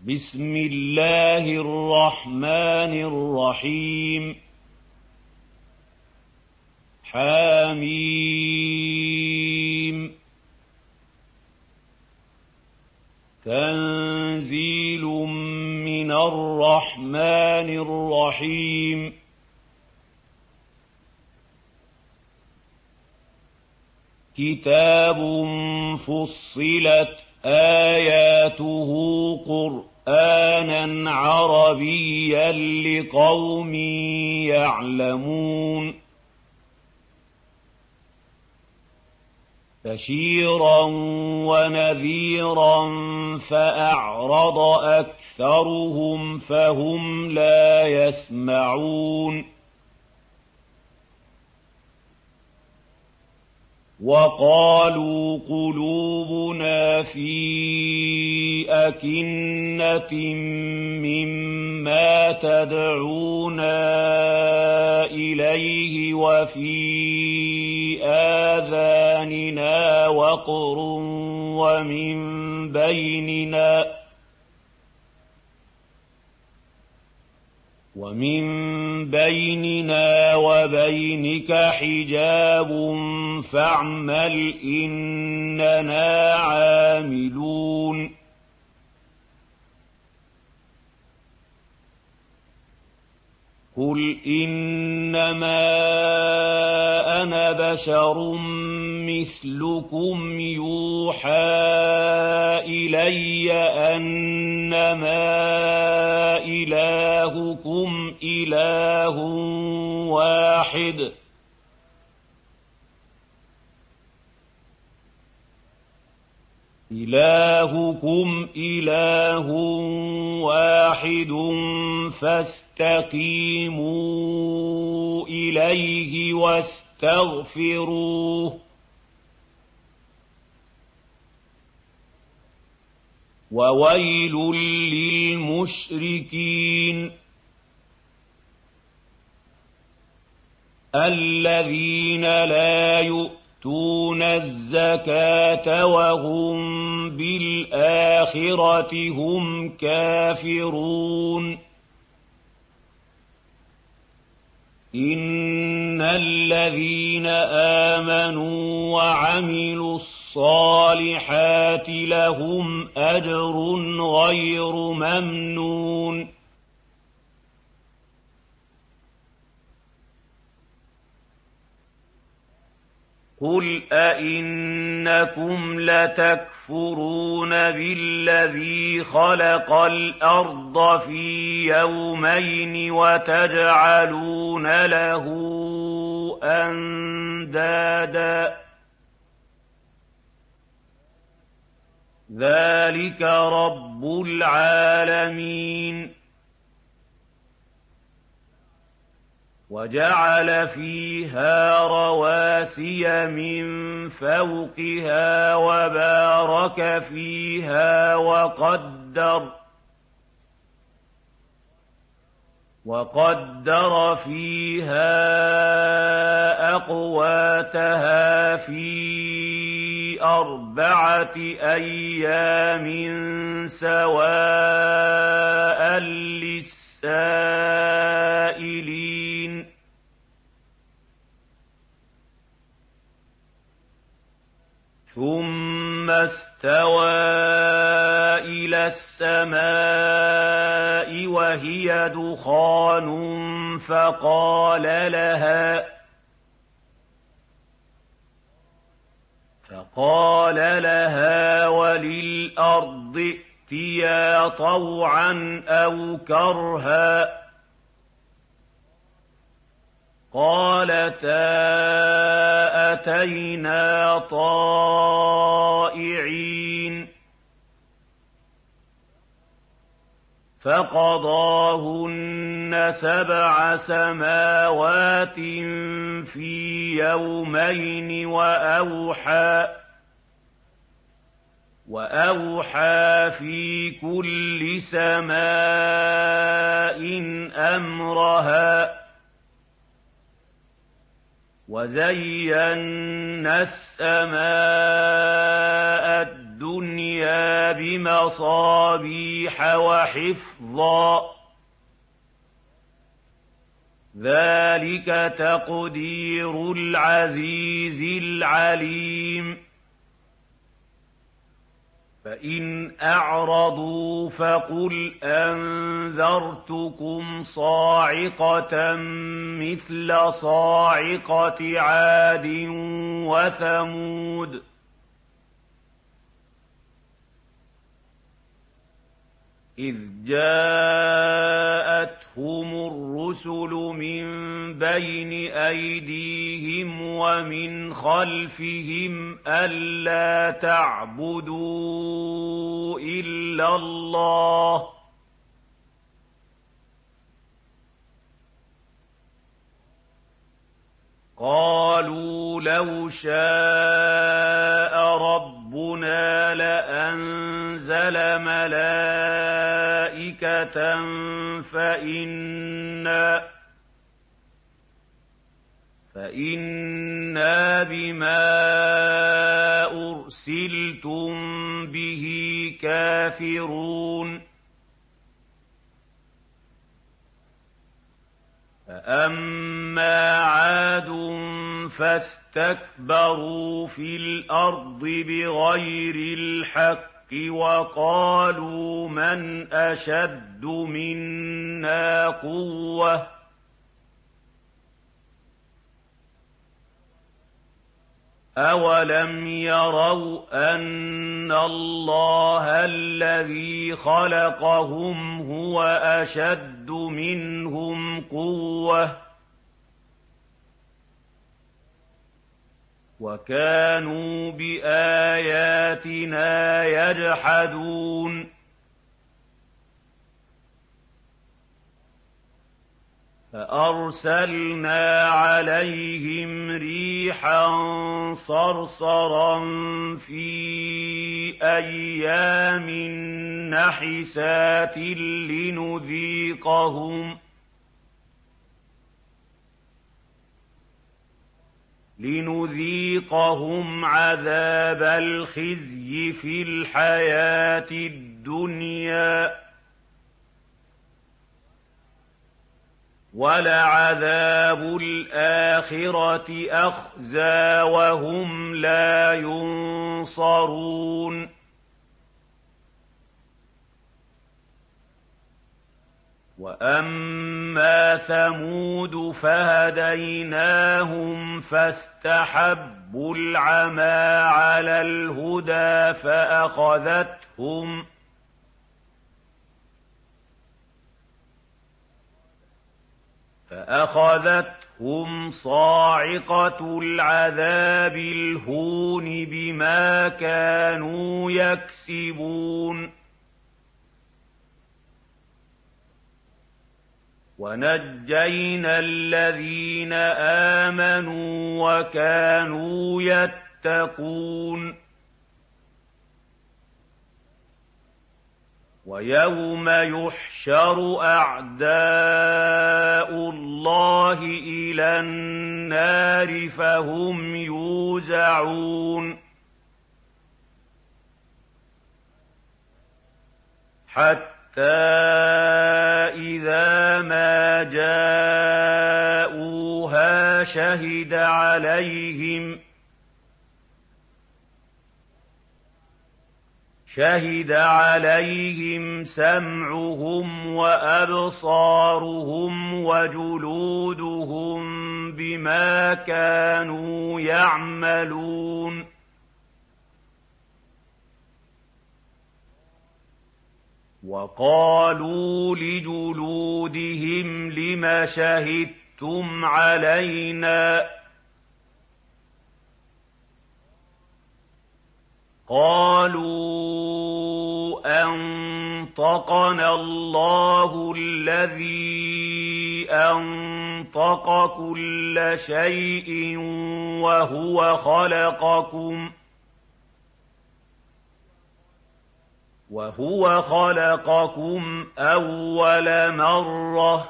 بسم الله الرحمن الرحيم حميم تنزيل من الرحمن الرحيم كتاب فصلت آياته قرآنا عربيا لقوم يعلمون بشيرا ونذيرا فأعرض أكثرهم فهم لا يسمعون وقالوا قلوبنا في أكنة مما تدعونا إليه وفي آذاننا وقر ومن بيننا وبينك حجاب فاعمل إننا عاملون قل إنما أنا بشر مثلكم يوحى إلي أنما إلهكم إله واحد فاستقيموا إليه واستغفروه وويل للمشركين الذين لا يؤتون الزكاة وهم بالآخرة هم كافرون إن الذين آمنوا وعملوا الصالحات لهم أجر غير ممنون قل أئنكم لتكفرون بالذي خلق الأرض في يومين وتجعلون له أندادا ذلك رب العالمين وجعل فيها رواسي من فوقها وبارك فيها وقدر فيها أقواتها في 4 أيام سواء للسائلين ثم استوى إلى السماء وهي دخان فقال لها وللأرض ائتيا طوعا أو كرها قالتا أتينا طائعين فقضاهن 7 سماوات في يومين وأوحى في كل سماء أمرها وزينا السماء الدنيا الدُّنْيَا بِمَصَابِيحَ وَحِفْظًا ۚ ذَٰلِكَ تَقْدِيرُ الْعَزِيزِ الْعَلِيمِ فَإِنْ أَعْرَضُوا فَقُلْ أَنذَرْتُكُمْ صَاعِقَةً مِّثْلَ صَاعِقَةِ عَادٍ وَثَمُودَ إِذْ جَاءَتْهُمُ الرُّسُلُ مِن بَيْنِ أَيْدِيهِمْ وَمِنْ خَلْفِهِمْ أَلَّا تَعْبُدُوا إِلَّا اللَّهَ ۖ قَالُوا لَوْ شَاءَ رَبُّنَا لَأَنزَلَ مَلَائِكَةً فَإِنَّا بِمَا أُرْسِلْتُم بِهِ كَافِرُونَ فَأَمَّا عَادٌ فَاسْتَكْبَرُوا فِي الْأَرْضِ بِغَيْرِ الْحَقِّ وَقَالُوا مَنْ أَشَدُّ مِنَّا قُوَّةً ۖ أَوَلَمْ يَرَوْا أَنَّ اللَّهَ الَّذِي خَلَقَهُمْ هُوَ أَشَدُّ مِنْهُمْ قُوَّةً ۖ وَكَانُوا بِآيَاتِنَا يَجْحَدُونَ فَأَرْسَلْنَا عَلَيْهِمْ رِيحًا صَرْصَرًا فِي أَيَّامٍ نَّحِسَاتٍ لِنُذِيقَهُمْ عَذَابَ الْخِزْيِ فِي الْحَيَاةِ الدُّنْيَا ۖ وَلَعَذَابُ الْآخِرَةِ أَخْزَىٰ وَهُمْ لَا يُنصَرُونَ وَأَمَّا ثَمُودُ فَهَدَيْنَاهُمْ فَاسْتَحَبُّوا الْعَمَىٰ عَلَى الْهُدَىٰ فَأَخَذَتْهُمْ صَاعِقَةُ الْعَذَابِ الْهُونِ بِمَا كَانُوا يَكْسِبُونَ وَنَجَّيْنَا الَّذِينَ آمَنُوا وَكَانُوا يَتَّقُونَ وَيَوْمَ يُحْشَرُ أَعْدَاءُ اللَّهِ إِلَى النَّارِ فَهُمْ يُوزَعُونَ حَتَّىٰ إِذَا مَا جَاءُوهَا شَهِدَ عَلَيْهِمْ سَمْعُهُمْ وَأَبْصَارُهُمْ وَجُلُودُهُم بِمَا كَانُوا يَعْمَلُونَ وَقَالُوا لِجُلُودِهِمْ لِمَ شَهِدتُّمْ عَلَيْنَا ۖ قَالُوا أَنطَقَنَا اللَّهُ الَّذِي أَنطَقَ كُلَّ شَيْءٍ وَهُوَ خَلَقَكُمْ أَوَّلَ مَرَّةٍ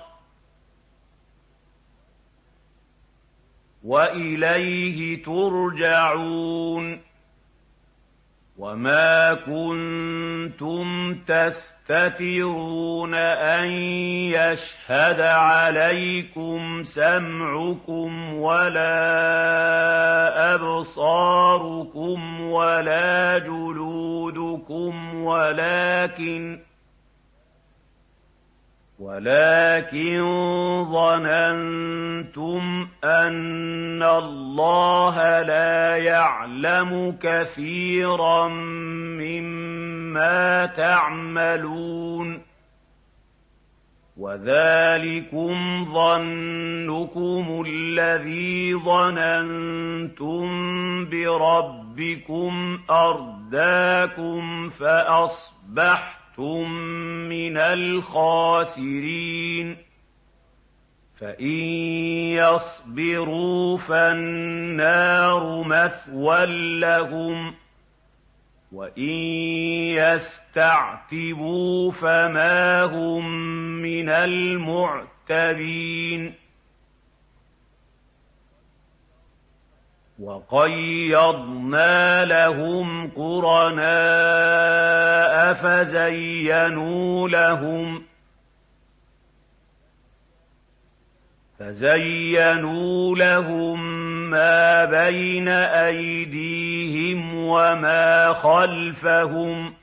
وَإِلَيْهِ تُرْجَعُونَ وَمَا كُنتُمْ تَسْتَتِرُونَ أَن يَشْهَدَ عَلَيْكُمْ سَمْعُكُمْ وَلَا أَبْصَارُكُمْ وَلَا جُلُودُكُمْ وَلَٰكِن ظَنَنتُمْ أَنَّ اللَّهَ لَا يَعْلَمُ كَثِيرًا مِّمَّا تَعْمَلُونَ وَذَٰلِكُمْ ظَنُّكُمُ الَّذِي ظَنَنتُم بِرَبِّكُمْ أَرْدَاكُمْ فَأَصْبَحْتُم مِّنَ الْخَاسِرِينَ فَإِن يَصْبِرُوا فَالنَّارُ مَثْوًى لَّهُمْ وَإِن يَسْتَعْتِبُوا فَمَا هُم مِّنَ الْمُعْتَبِينَ وَقَيَّضْنَا لَهُمْ قُرَنَاءَ فَزَيَّنُوا لَهُم مَّا بَيْنَ أَيْدِيهِمْ وَمَا خَلْفَهُمْ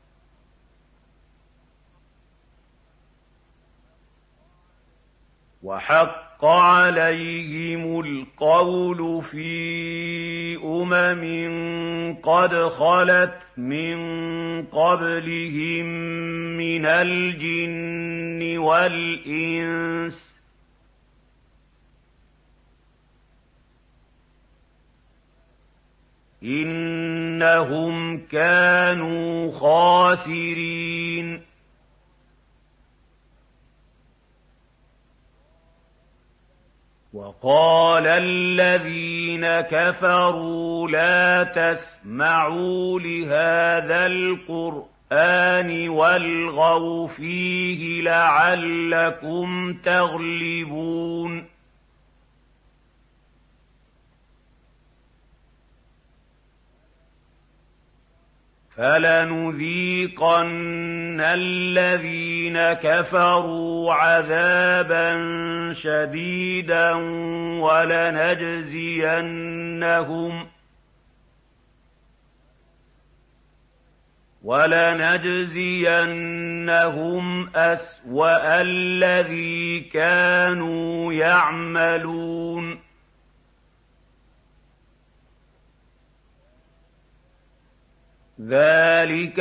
وَحَقَّ عَلَيْهِمُ الْقَوْلُ فِي قَدْ خَلَتْ مِن قَبْلِهِم مِّنَ الْجِنِّ وَالْإِنسِ إِنَّهُمْ كَانُوا خَاسِرِينَ وَقَالَ الَّذِينَ كَفَرُوا لَا تَسْمَعُوا لِهَٰذَا الْقُرْآنِ وَالْغَوْا فِيهِ لَعَلَّكُمْ تَغْلِبُونَ فَلَنُذِيقَنَّ الَّذِينَ كَفَرُوا عَذَابًا شَدِيدًا وَلَنَجْزِيَنَّهُمْ أَسْوَأَ الَّذِي كَانُوا يَعْمَلُونَ ذَٰلِكَ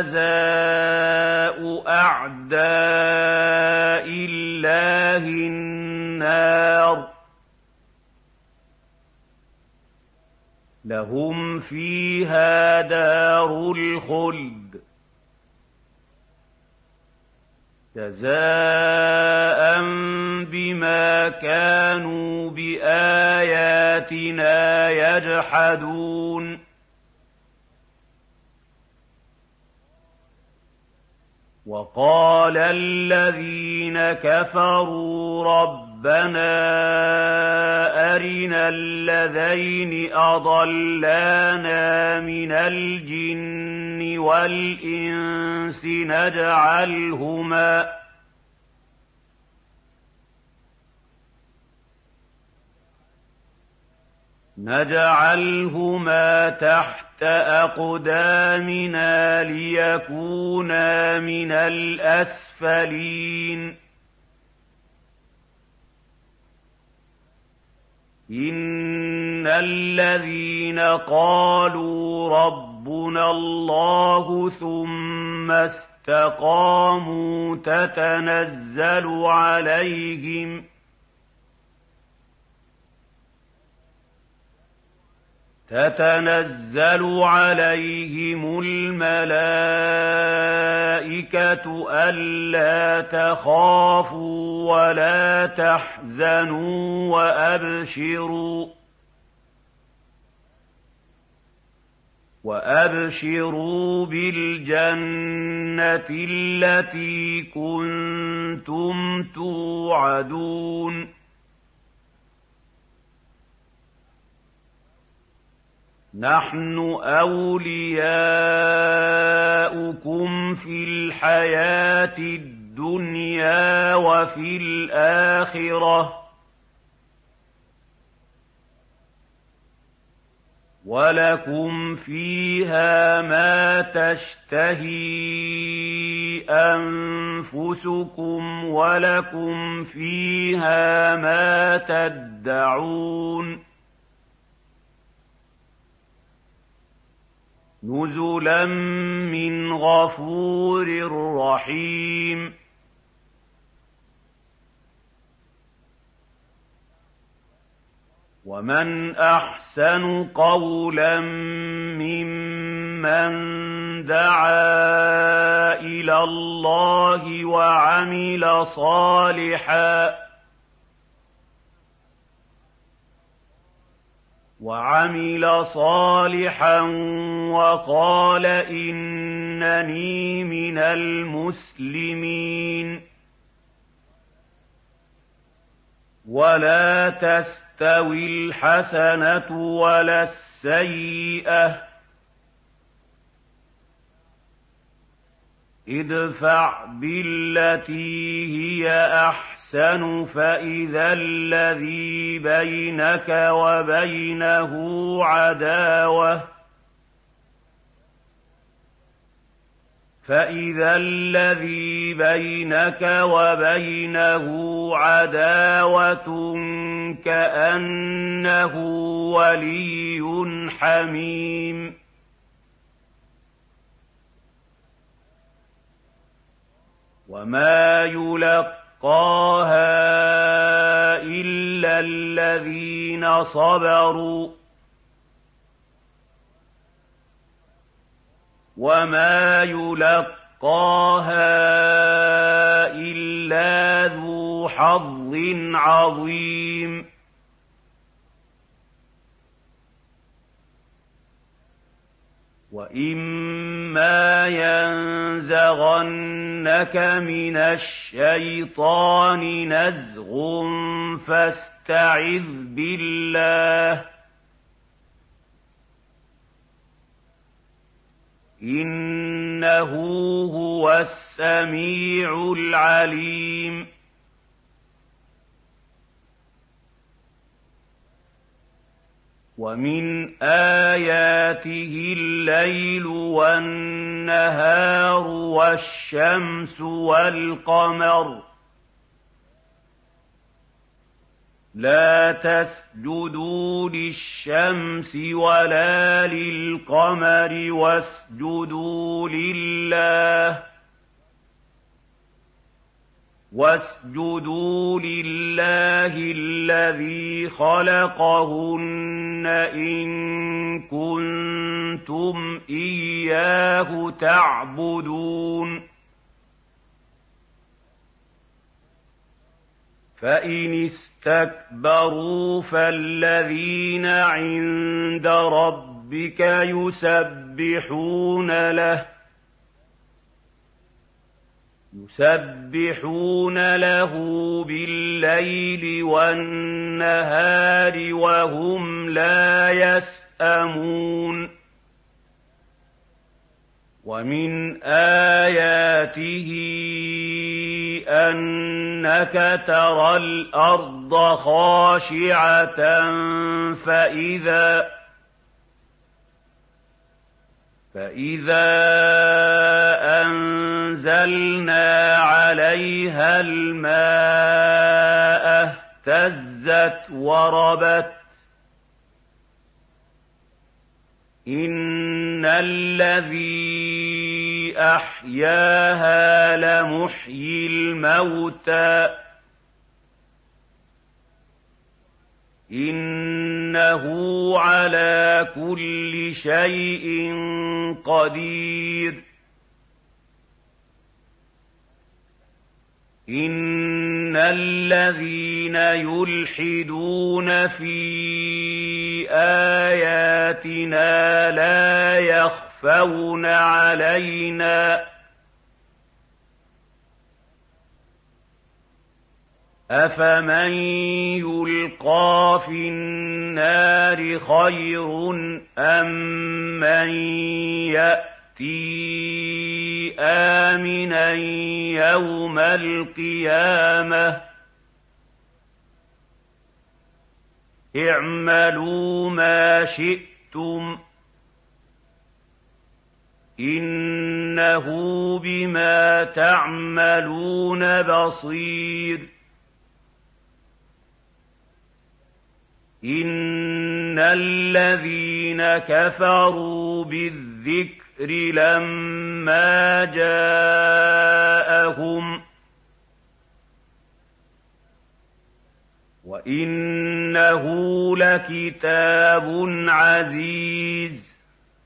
جَزَاءُ أَعْدَاءِ اللَّهِ النَّارُ لَهُمْ فِيهَا دَارُ الْخُلْدِ جَزَاءً بِمَا كَانُوا بِآيَاتِنَا يَجْحَدُونَ وَقَالَ الَّذِينَ كَفَرُوا رَبَّنَا أَرِنَا اللَّذَيْنِ أَضَلَّانَا مِنَ الْجِنِّ وَالْإِنسِ نَجْعَلْهُمَا تَحْتَ أَقْدَامِنَا لِيَكُونَا مِنَ الْأَسْفَلِينَ إِنَّ الَّذِينَ قَالُوا رَبُّنَا اللَّهُ ثُمَّ اسْتَقَامُوا تتنزل عليهم الملائكة ألا تخافوا ولا تحزنوا وأبشروا بالجنة التي كنتم توعدون نحن أولياؤكم في الحياة الدنيا وفي الآخرة وَلَكُمْ فِيهَا مَا تَشْتَهِي أَنفُسُكُمْ وَلَكُمْ فِيهَا مَا تَدَّعُونَ نُزُلًا مِّنْ غَفُورٍ رَّحِيمٍ وَمَنْ أَحْسَنُ قَوْلًا مِّمَّن دَعَا إِلَى اللَّهِ وَعَمِلَ صَالِحًا وَقَالَ إِنَّنِي مِنَ الْمُسْلِمِينَ وَلَا تَسْتَوِي الْحَسَنَةُ وَلَا السَّيِّئَةُ ۚ ادْفَعْ بِالَّتِي هِيَ أَحْسَنُ فَإِذَا الَّذِي بَيْنَكَ وَبَيْنَهُ عَدَاوَةٌ كَأَنَّهُ وَلِيٌّ حَمِيمٌ وَمَا يُلَقَّاهَا إِلَّا الَّذِينَ صَبَرُوا وَمَا يُلَقَّاهَا إِلَّا ذُو حَظٍّ عَظِيمٍ وَإِمَّا يَنزَغَنَّكَ مِنَ الشَّيْطَانِ نَزْغٌ فَاسْتَعِذْ بِاللَّهِ ۖ إِنَّهُ هُوَ السَّمِيعُ الْعَلِيمُ وَمِنْ آيَاتِهِ اللَّيْلُ وَالنَّهَارُ وَالشَّمْسُ وَالْقَمَرُ ۚ لَا تَسْجُدُوا لِلشَّمْسِ وَلَا لِلْقَمَرِ وَاسْجُدُوا لِلَّهِ الَّذِي خَلَقَهُنَّ إِن كُنتُمْ إِيَّاهُ تَعْبُدُونَ فَإِنِ اسْتَكْبَرُوا فَالَّذِينَ عِندَ رَبِّكَ يُسَبِّحُونَ لَهُ بِاللَّيْلِ وَالنَّهَارِ وَهُمْ لَا يَسْأَمُونَ وَمِنْ آيَاتِهِ أَنَّكَ تَرَى الْأَرْضَ خَاشِعَةً فَإِذَا أَنزَلْنَا عَلَيْهَا الْمَاءَ اهْتَزَّتْ وَرَبَتْ ۚ إِنَّ الَّذِي أَحْيَاهَا لَمُحْيِي الْمَوْتَىٰ ۚ إِنَّهُ عَلَىٰ كُلِّ شَيْءٍ قَدِيرٌ إِنَّ الَّذِينَ يُلْحِدُونَ فِي آيَاتِنَا لَا يَخْفَوْنَ عَلَيْنَا أفمن يلقى في النار خير أم من يأتي آمنا يوم القيامة اعملوا ما شئتم إنه بما تعملون بصير إن الذين كفروا بالذكر لما جاءهم وإنه لكتاب عزيز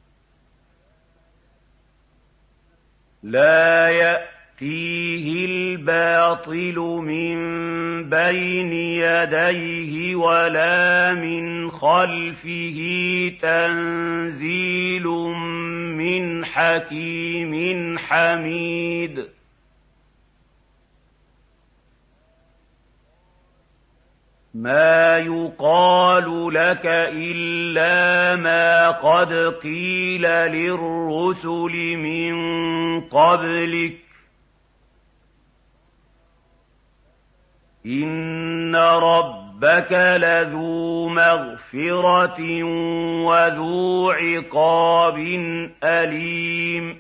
لا يأتيه الباطل من بين يديه ولا من خلفه تنزيل من حكيم حميد ما يقال لك إلا ما قد قيل للرسل من قبلك إن ربك لذو مغفرة وذو عقاب أليم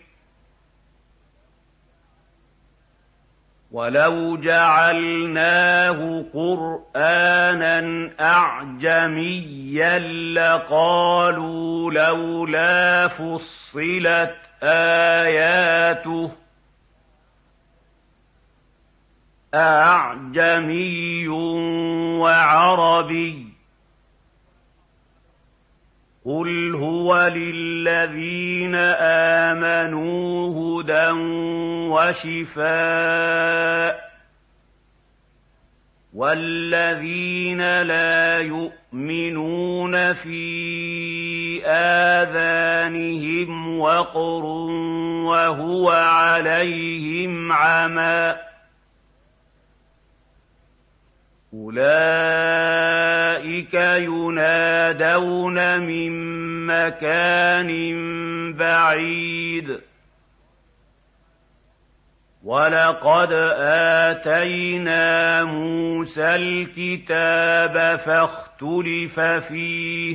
ولو جعلناه قرآنا أعجميا لقالوا لولا فصلت آياته أعجمي وعربي قل هو للذين آمنوا هدى وشفاء والذين لا يؤمنون في آذانهم وقر وهو عليهم عمى أولئك ينادون من مكان بعيد ولقد آتينا موسى الكتاب فاختلف فيه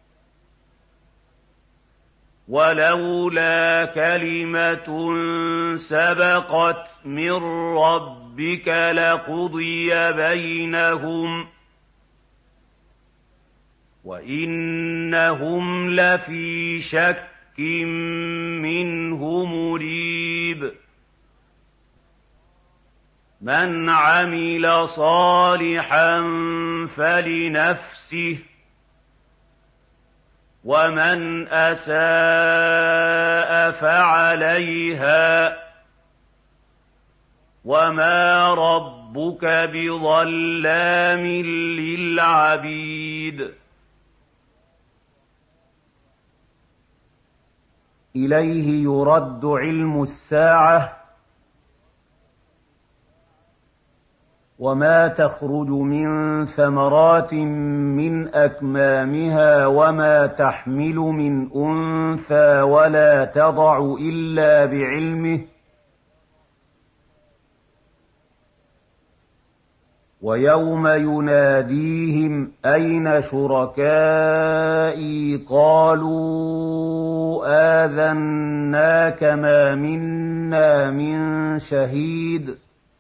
ولولا كلمة سبقت من ربك لقضي بينهم وإنهم لفي شك منه مريب من عمل صالحا فلنفسه ومن أساء فعليها وما ربك بظلام للعبيد إليه يرد علم الساعة وما تخرج من ثمرات من أكمامها وما تحمل من أنثى ولا تضع إلا بعلمه ويوم يناديهم أين شركائي قالوا آذناك ما منا من شهيد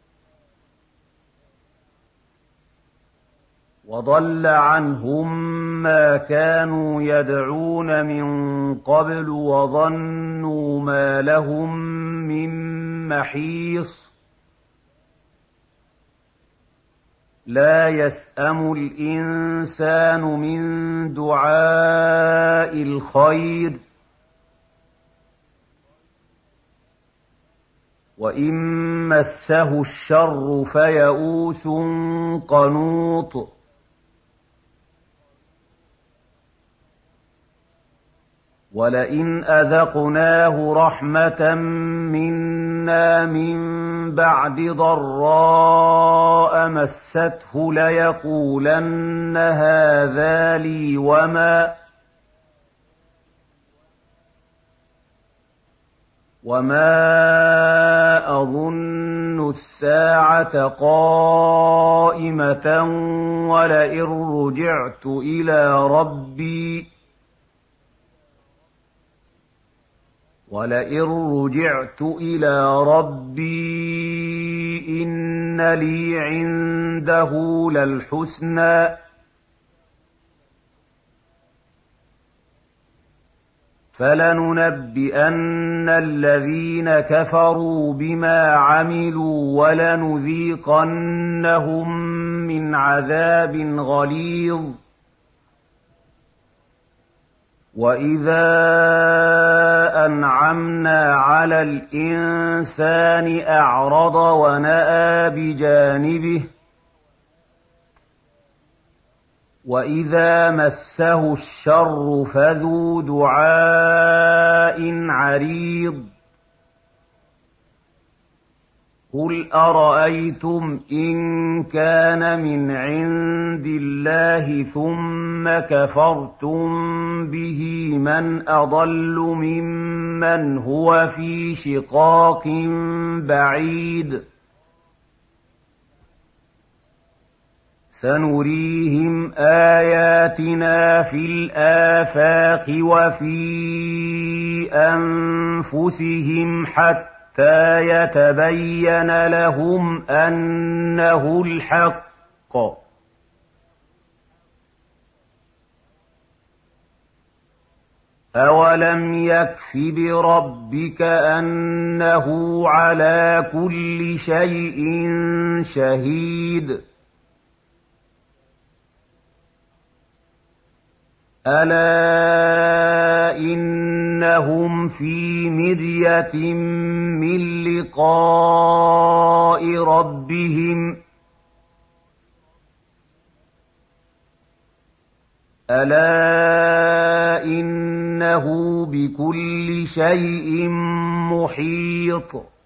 وضل عنهم ما كانوا يدعون من قبل وظنوا ما لهم من محيص لا يسأم الإنسان من دعاء الخير وإن مسه الشر فيئوس قنوط ولئن أذقناه رحمة منا عنا من بعد ضراء مسته ليقولن هذا لي وما أظن الساعة قائمة ولئن رجعت إلى ربي إن لي عنده للحسنى فلننبئن الذين كفروا بما عملوا ولنذيقنهم من عذاب غليظ وإذا أنعمنا على الإنسان أعرض ونأى بجانبه وإذا مسه الشر فذو دعاء عريض قل أرأيتم إن كان من عند الله ثم كفرتم به من أضل ممن هو في شقاق بعيد سنريهم آياتنا في الآفاق وفي أنفسهم حتى يتبين لهم أنه الحق أولم يكف بربك أنه على كل شيء شهيد ألا إنهم في مرية من لقاء ربهم ألا إنه بكل شيء محيط